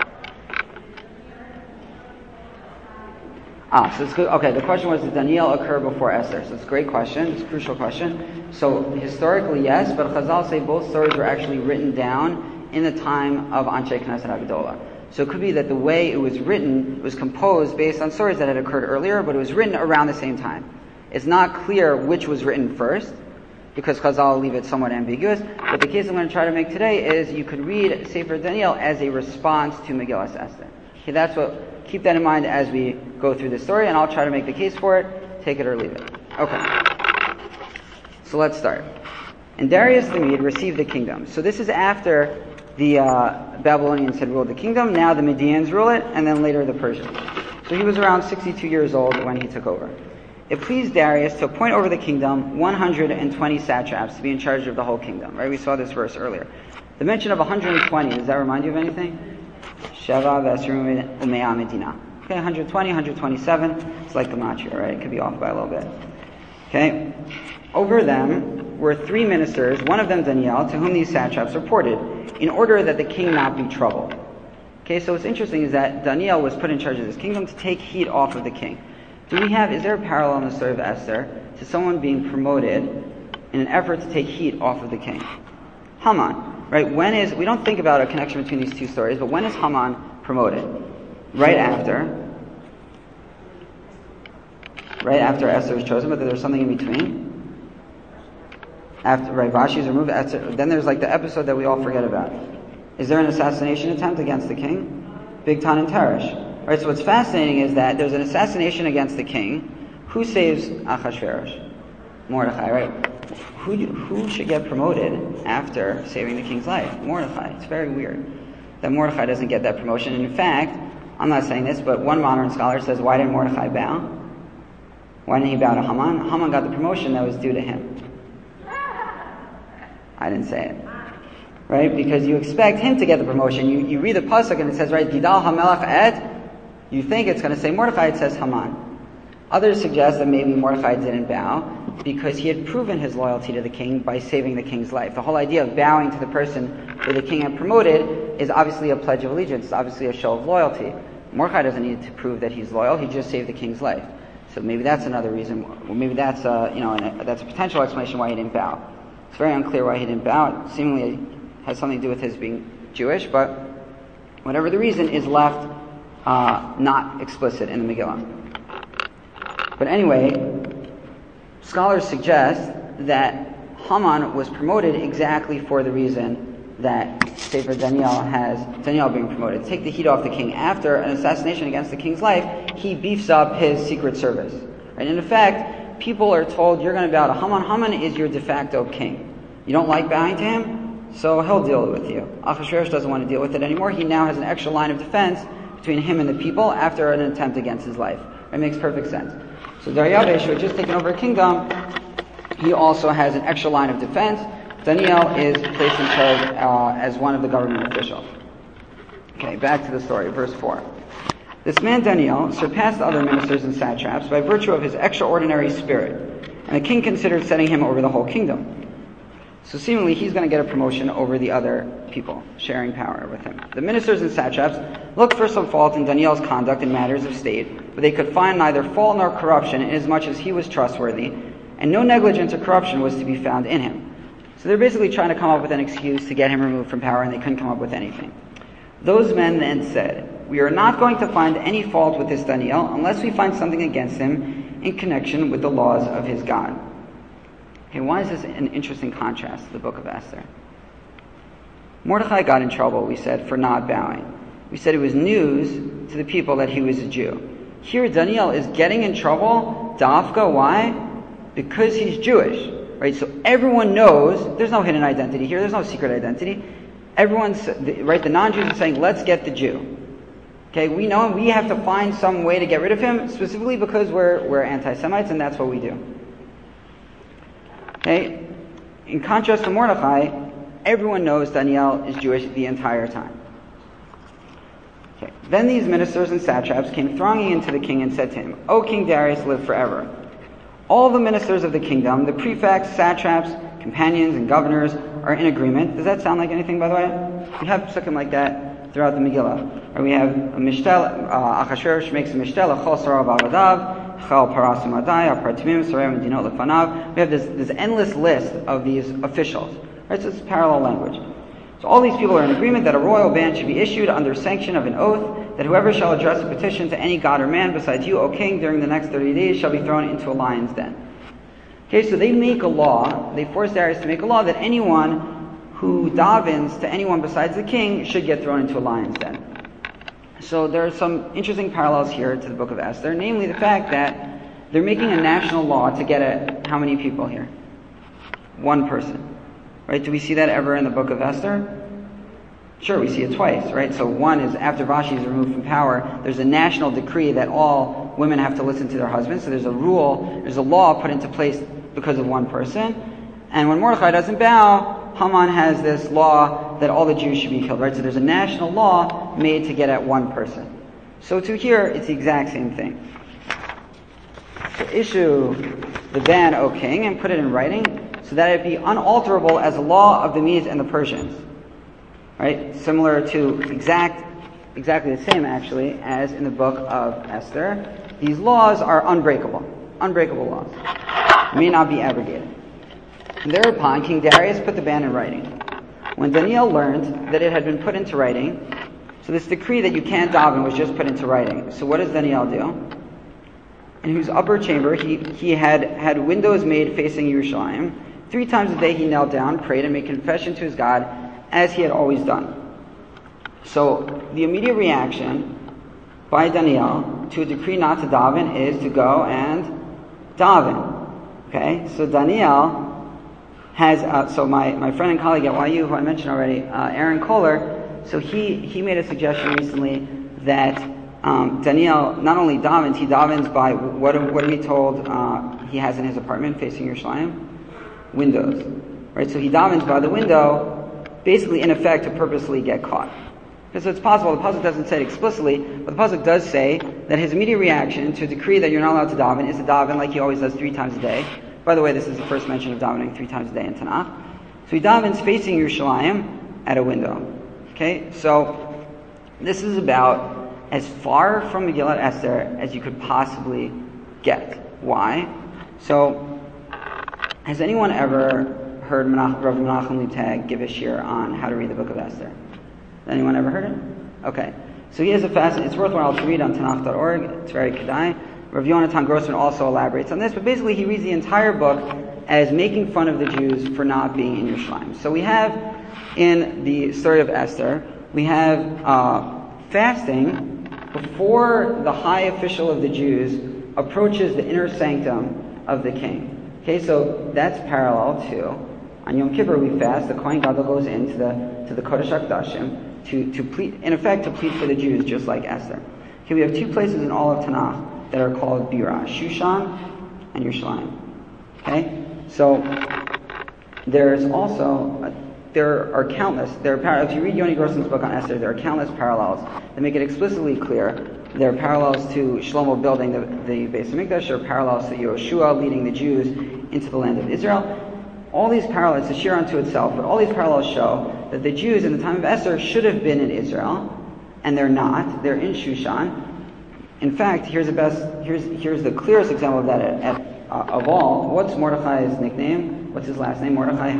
So it's good. Okay, the question was, did Daniel occur before Esther? So it's a great question. It's a crucial question. So historically, yes, but Chazal say both stories were actually written down in the time of Anshe Knesset Agdola. So it could be that the way it was written was composed based on stories that had occurred earlier, but it was written around the same time. It's not clear which was written first, because Chazal leave it somewhat ambiguous. But the case I'm going to try to make today is you could read Sefer Daniel as a response to Megillas Esther. Okay, keep that in mind as we go through this story, and I'll try to make the case for it. Take it or leave it. Okay. So let's start. And Darius the Mede received the kingdom. So this is after the Babylonians had ruled the kingdom. Now the Medians rule it, and then later the Persians. So he was around 62 years old when he took over. It pleased Darius to appoint over the kingdom 120 satraps to be in charge of the whole kingdom. Right? We saw this verse earlier. The mention of 120, does that remind you of anything? Sheva v'asrim u'mea medina. Okay, 120, 127. It's like the matcha, right? It could be off by a little bit. Okay. Over them were 3 ministers, one of them Daniel, to whom these satraps reported, in order that the king not be troubled. Okay, so what's interesting is that Daniel was put in charge of this kingdom to take heat off of the king. Is there a parallel in the story of Esther to someone being promoted in an effort to take heat off of the king? Haman, right? We don't think about a connection between these two stories, but when is Haman promoted? Right after Esther was chosen, but there's something in between. After Vashti is removed, then there's like the episode that we all forget about. Is there an assassination attempt against the king? Bigtan and Teresh. Right, so what's fascinating is that there's an assassination against the king. Who saves Achashverosh? Mordechai, right? Who should get promoted after saving the king's life? Mordechai. It's very weird that Mordechai doesn't get that promotion. And in fact, I'm not saying this, but one modern scholar says, why didn't Mordechai bow? Why didn't he bow to Haman? Haman got the promotion that was due to him. I didn't say it. Right? Because you expect him to get the promotion. You read the pasuk and it says, right, Gidal HaMelech et, you think it's going to say Mordechai, it says Haman. Others suggest that maybe Mordechai didn't bow because he had proven his loyalty to the king by saving the king's life. The whole idea of bowing to the person who the king had promoted is obviously a pledge of allegiance. It's obviously a show of loyalty. Mordechai doesn't need to prove that he's loyal. He just saved the king's life. So maybe that's another reason. Or maybe that's that's a potential explanation why he didn't bow. It's very unclear why he didn't bow. It seemingly has something to do with his being Jewish, but whatever the reason is left not explicit in the Megillah. But anyway, scholars suggest that Haman was promoted exactly for the reason that Sefer Daniel being promoted. Take the heat off the king. After an assassination against the king's life, he beefs up his secret service. Right? And in effect, people are told, you're going to bow to Haman. Haman is your de facto king. You don't like bowing to him, so he'll deal with you. Achashverosh doesn't want to deal with it anymore. He now has an extra line of defense between him and the people after an attempt against his life. It makes perfect sense. So Dariavesh, who had just taken over a kingdom, he also has an extra line of defense. Daniel is placed in charge as one of the government officials. Okay, back to the story, verse 4. This man Daniel surpassed the other ministers and satraps by virtue of his extraordinary spirit, and the king considered setting him over the whole kingdom. So seemingly he's going to get a promotion over the other people, sharing power with him. The ministers and satraps looked for some fault in Daniel's conduct in matters of state, but they could find neither fault nor corruption inasmuch as he was trustworthy, and no negligence or corruption was to be found in him. So they're basically trying to come up with an excuse to get him removed from power, and they couldn't come up with anything. Those men then said, we are not going to find any fault with this Daniel unless we find something against him in connection with the laws of his God. Okay, why is this an interesting contrast to the book of Esther? Mordechai got in trouble, we said, for not bowing. We said it was news to the people that he was a Jew. Here Daniel is getting in trouble, dafka, why? Because he's Jewish, right? So everyone knows, there's no hidden identity here, there's no secret identity. Everyone's, right, the non-Jews are saying, let's get the Jew. Okay, we know we have to find some way to get rid of him, specifically because we're anti-Semites, and that's what we do. Okay, in contrast to Mordechai, everyone knows Daniel is Jewish the entire time. Okay. Then these ministers and satraps came thronging into the king and said to him, O King Darius, live forever. All the ministers of the kingdom, the prefects, satraps, companions, and governors are in agreement. Does that sound like anything, by the way? We have something like that throughout the Megillah. Or we have a mishtel, Achashverosh makes a mishtel, a chol sarav avadav, chal parasim adai, apartimim, sarayim, and dinot lefanav. We have this endless list of these officials. Right, so it's parallel language. So all these people are in agreement that a royal ban should be issued under sanction of an oath, that whoever shall address a petition to any god or man besides you, O king, during the next 30 days shall be thrown into a lion's den. Okay, so they make a law, they force Darius to make a law that anyone who davens to anyone besides the king should get thrown into a lion's den. So there are some interesting parallels here to the book of Esther, namely the fact that they're making a national law to get at how many people here? One person. Right? Do we see that ever in the book of Esther? Sure, we see it twice, right? So one is after Vashti is removed from power, there's a national decree that all women have to listen to their husbands. So there's a rule, there's a law put into place because of one person. And when Mordechai doesn't bow, Haman has this law that all the Jews should be killed, right? So there's a national law made to get at one person. So to here, it's the exact same thing. So issue the ban, O king, and put it in writing, so that it be unalterable as a law of the Medes and the Persians. Right? Similar to exactly the same actually as in the book of Esther. These laws are unbreakable laws. May not be abrogated. And thereupon King Darius put the ban in writing. When Daniel learned that it had been put into writing, so this decree that you can't daven was just put into writing. So what does Daniel do? In whose upper chamber he had windows made facing Yerushalayim. 3 times a day he knelt down, prayed, and made confession to his God, as he had always done. So the immediate reaction by Daniel to a decree not to daven is to go and daven. Okay, so Daniel has, so my friend and colleague at YU, who I mentioned already, Aaron Kohler, so he made a suggestion recently that Daniel not only davens, he davens by, what are we told he has in his apartment facing Yerushalayim? Windows. Right? So he davens by the window, basically in effect to purposely get caught. So it's possible, the Pasuk doesn't say it explicitly, but the Pasuk does say that his immediate reaction to a decree that you're not allowed to daven is to daven like he always does 3 times a day. By the way, this is the first mention of davening 3 times a day in Tanakh. So he davens facing Yerushalayim at a window. Okay, so this is about as far from Megillat Esther as you could possibly get. Why? So, has anyone ever heard Rav Menachem Leibtag give a shir on how to read the book of Esther? Has anyone ever heard it? Okay. So he has a it's worthwhile to read on Tanakh.org. It's very kedai. Rav Yonatan Grossman also elaborates on this, but basically he reads the entire book as making fun of the Jews for not being in Yerushalayim. So we have, in the story of Esther, we have fasting before the high official of the Jews approaches the inner sanctum of the king. Okay, so that's parallel to, on Yom Kippur we fast, the Kohen Gadol goes into the Kodesh HaKodashim to plead, in effect, to plead for the Jews, just like Esther. Okay, we have 2 places in all of Tanakh that are called Bira, Shushan and Yerushalayim. Okay, so there's also, there are countless, if you read Yoni Grossman's book on Esther, there are countless parallels that make it explicitly clear. There are parallels to Shlomo building the Beis HaMikdash, there are parallels to Yehoshua leading the Jews into the land of Israel. All these parallels, it's a shir unto itself, but all these parallels show that the Jews in the time of Esther should have been in Israel, and they're not. They're in Shushan. In fact, here's the clearest example of that of all. What's Mordechai's nickname? What's his last name? Mordechai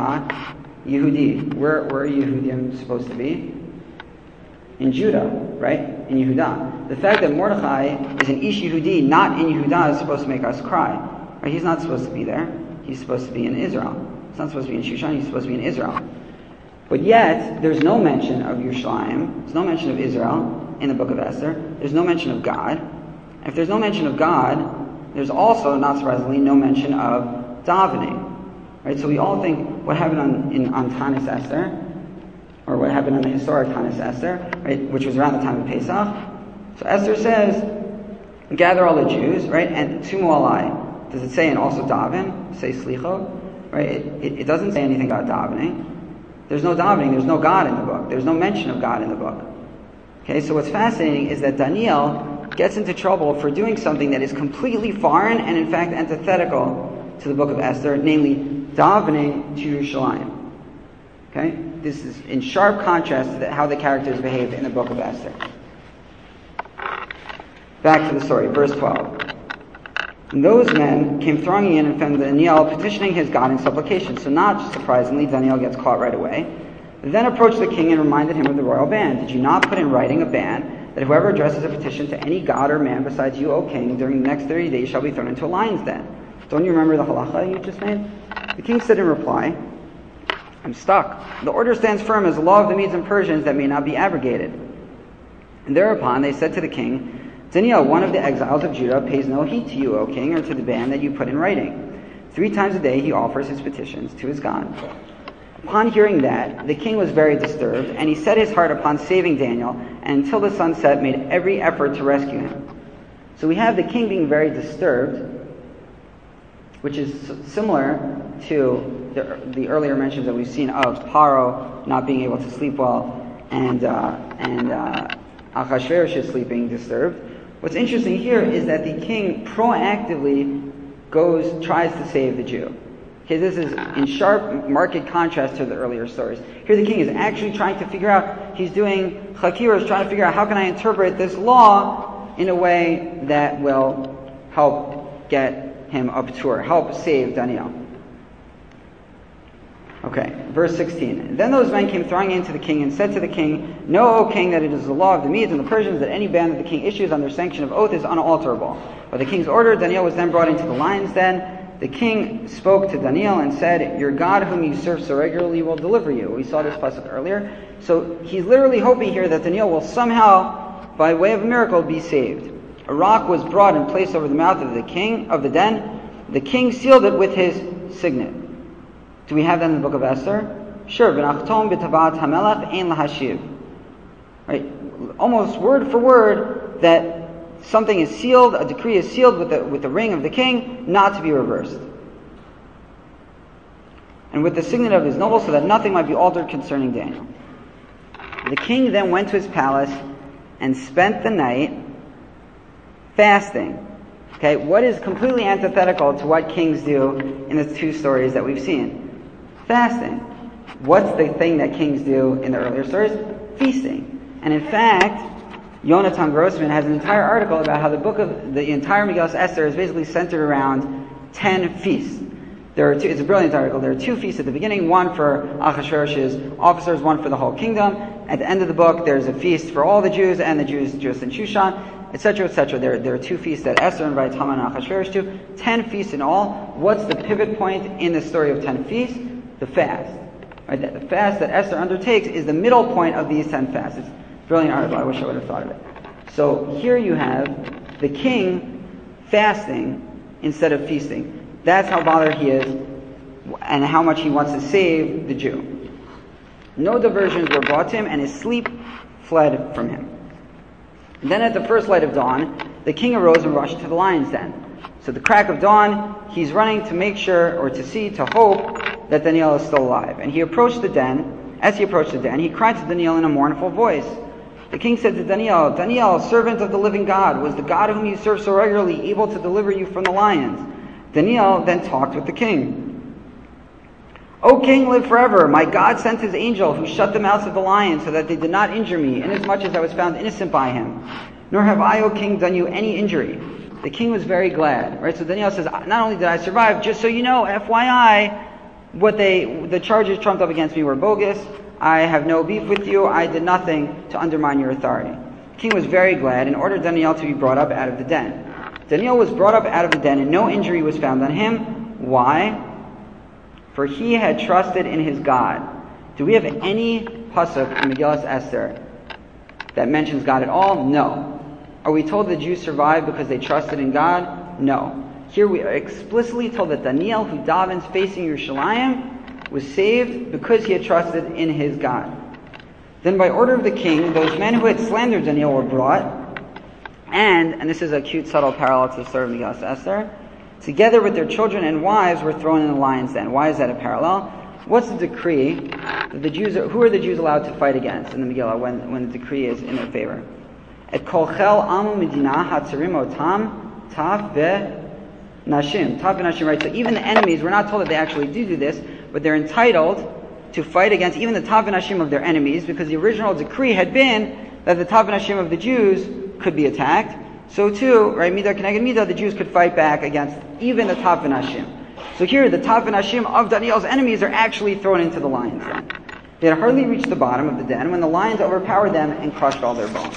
Yehudi. Where are Yehudim supposed to be? In Judah, right? In Yehudah. The fact that Mordechai is an Ish Yehudi, not in Yehudah, is supposed to make us cry. Right? He's not supposed to be there. He's supposed to be in Israel. He's not supposed to be in Shushan, he's supposed to be in Israel. But yet, there's no mention of Yerushalayim, there's no mention of Israel in the book of Esther, there's no mention of God. And if there's no mention of God, there's also, not surprisingly, no mention of davening. Right? So we all think what happened on Tanis Esther, or what happened on the historic Tanis Esther, right, which was around the time of Pesach. So Esther says, gather all the Jews, right, and Tumu Alai. Does it say and also daven? Say slicho? Right? It doesn't say anything about davening. There's no davening, there's no God in the book. There's no mention of God in the book. Okay, so what's fascinating is that Daniel gets into trouble for doing something that is completely foreign and in fact antithetical to the book of Esther, namely davening to Yerushalayim. Okay? This is in sharp contrast to how the characters behave in the book of Esther. Back to the story, verse 12. And those men came thronging in and found Daniel petitioning his God in supplication. So not surprisingly, Daniel gets caught right away. They then approached the king and reminded him of the royal ban. Did you not put in writing a ban that whoever addresses a petition to any god or man besides you, O king, during the next 30 days shall be thrown into a lion's den? Don't you remember the halacha you just made? The king said in reply, I'm stuck. The order stands firm as the law of the Medes and Persians that may not be abrogated. And thereupon they said to the king, Daniel, one of the exiles of Judah, pays no heed to you, O king, or to the ban that you put in writing. 3 times a day he offers his petitions to his God. Upon hearing that, the king was very disturbed, and he set his heart upon saving Daniel, and until the sun set, made every effort to rescue him. So we have the king being very disturbed, which is similar to the earlier mentions that we've seen of Paro not being able to sleep well, and Achashverosh is sleeping disturbed. What's interesting here is that the king proactively tries to save the Jew. Okay, this is in sharp, marked contrast to the earlier stories. Here the king is actually trying to figure out, he's doing chakiras, trying to figure out how can I interpret this law in a way that will help get him up to her, help save Daniel. Okay, verse 16. Then those men came thronging into the king and said to the king, Know, O king, that it is the law of the Medes and the Persians that any ban that the king issues under sanction of oath is unalterable. By the king's order, Daniel was then brought into the lion's den. The king spoke to Daniel and said, Your God whom you serve so regularly will deliver you. We saw this pasuk earlier. So he's literally hoping here that Daniel will somehow, by way of a miracle, be saved. A rock was brought and placed over the mouth of the den. The king sealed it with his signet. Do we have that in the book of Esther? Sure. V'nachtom b'tavat hamelach ein lahashiv. Right? Almost word for word, that something is sealed, a decree is sealed with the ring of the king, not to be reversed. And with the signet of his nobles, so that nothing might be altered concerning Daniel. The king then went to his palace and spent the night fasting. Okay, what is completely antithetical to what kings do in the two stories that we've seen? Fasting. What's the thing that kings do in the earlier stories? Feasting. And in fact, Yonatan Grossman has an entire article about how the entire Megillas Esther is basically centered around 10 feasts. It's a brilliant article. There are 2 feasts at the beginning, one for Achashverosh's officers, one for the whole kingdom. At the end of the book, there's a feast for all the Jews and the Jews just in Shushan, etc., etc. There are 2 feasts that Esther invites Haman and Achashverosh to. 10 feasts in all. What's the pivot point in the story of 10 feasts? The fast. Right? The fast that Esther undertakes is the middle point of these 10 fasts. It's a brilliant article. I wish I would have thought of it. So here you have the king fasting instead of feasting. That's how bothered he is and how much he wants to save the Jew. No diversions were brought to him, and his sleep fled from him. And then at the first light of dawn, the king arose and rushed to the lion's den. So the crack of dawn, he's running to make sure, or to see, to hope that Daniel is still alive. And he approached the den. As he approached the den, he cried to Daniel in a mournful voice. The king said to Daniel, "Daniel, servant of the living God, was the God whom you serve so regularly able to deliver you from the lions?" Daniel then talked with the king. "O king, live forever. My God sent his angel who shut the mouths of the lions so that they did not injure me, inasmuch as I was found innocent by him. Nor have I, O king, done you any injury." The king was very glad. Right? So Daniel says, not only did I survive, just so you know, FYI, the charges trumped up against me were bogus. I have no beef with you. I did nothing to undermine your authority. The king was very glad and ordered Daniel to be brought up out of the den. Daniel was brought up out of the den, and no injury was found on him. Why? For he had trusted in his God. Do we have any pasuk in Megillas Esther that mentions God at all? No. Are we told the Jews survived because they trusted in God? No. Here we are explicitly told that Daniel, who davens facing Yerushalayim, was saved because he had trusted in his God. Then by order of the king, those men who had slandered Daniel were brought, and this is a cute, subtle parallel to the story of Megillas Esther, together with their children and wives were thrown in the lion's den. Why is that a parallel? What's the decree that the Jews who are the Jews allowed to fight against in the Megillah when the decree is in their favor? Et kol chel amu medina hatzarim otam taf ve'nashim. Taf ve'nashim, right? So even the enemies, we're not told that they actually do this, but they're entitled to fight against even the taf ve'nashim of their enemies, because the original decree had been that the taf ve'nashim of the Jews could be attacked. So too, right, Midah Keneged Midah, the Jews could fight back against even the Tav v'Nashim. So here, the Tav v'Nashim of Daniel's enemies are actually thrown into the lion's den. They had hardly reached the bottom of the den when the lions overpowered them and crushed all their bones.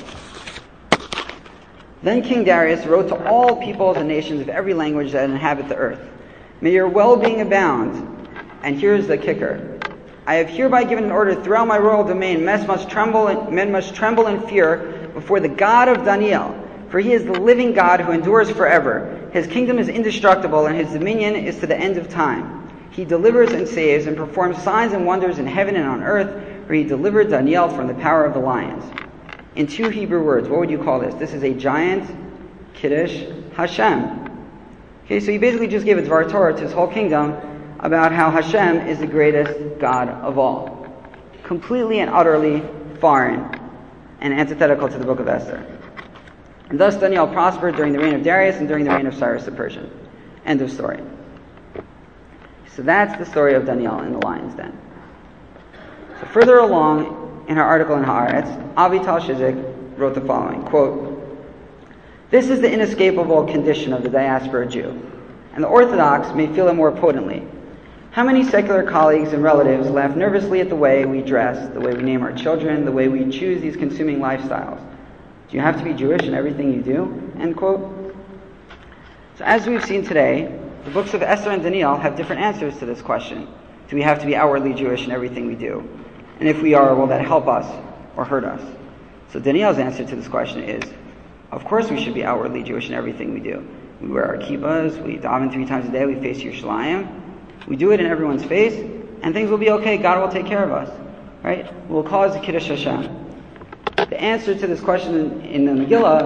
Then King Darius wrote to all peoples and nations of every language that inhabit the earth, "May your well-being abound." And here's the kicker. "I have hereby given an order throughout my royal domain, men must tremble in fear before the God of Daniel, for he is the living God who endures forever. His kingdom is indestructible, and his dominion is to the end of time. He delivers and saves and performs signs and wonders in heaven and on earth, for he delivered Daniel from the power of the lions." In 2 Hebrew words, what would you call this? This is a giant Kiddush Hashem. Okay, so he basically just gave a Dvar Torah to his whole kingdom about how Hashem is the greatest God of all. Completely and utterly foreign and antithetical to the book of Esther. And thus Daniel prospered during the reign of Darius and during the reign of Cyrus the Persian. End of story. So that's the story of Daniel in the lion's den. So further along in her article in Haaretz, Avital Shizik wrote the following, quote, "This is the inescapable condition of the diaspora Jew, and the Orthodox may feel it more potently. How many secular colleagues and relatives laugh nervously at the way we dress, the way we name our children, the way we choose these consuming lifestyles? Do you have to be Jewish in everything you do?" End quote. So as we've seen today, the books of Esther and Daniel have different answers to this question. Do we have to be outwardly Jewish in everything we do? And if we are, will that help us or hurt us? So Daniel's answer to this question is, of course we should be outwardly Jewish in everything we do. We wear our kippahs, we daven 3 times a day, we face Yerushalayim. We do it in everyone's face, and things will be okay. God will take care of us. Right? We'll cause the Kiddush Hashem. The answer to this question in the Megillah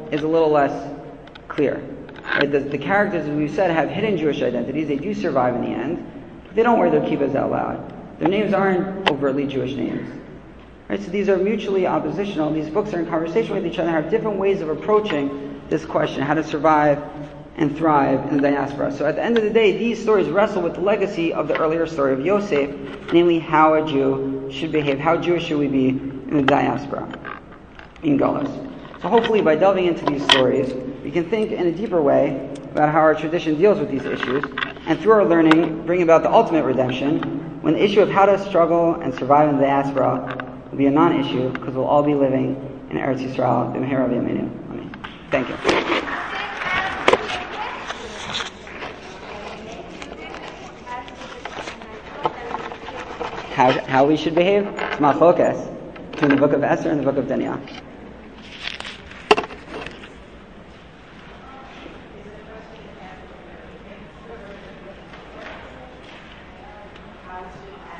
is a little less clear. Right? The characters, as we've said, have hidden Jewish identities. They do survive in the end, but they don't wear their kibbutz out loud. Their names aren't overtly Jewish names. Right? So these are mutually oppositional. These books are in conversation with each other, have different ways of approaching this question, how to survive and thrive in the diaspora. So at the end of the day, these stories wrestle with the legacy of the earlier story of Yosef, namely how a Jew should behave, how Jewish should we be in the diaspora, in Galus. So hopefully by delving into these stories, we can think in a deeper way about how our tradition deals with these issues, and through our learning, bring about the ultimate redemption, when the issue of how to struggle and survive in the diaspora will be a non-issue, because we'll all be living in Eretz Yisrael, b'mehera b'yameinu. Amen. Thank you. How we should behave? It's machlokas between the book of Esther and the book of Daniel. How to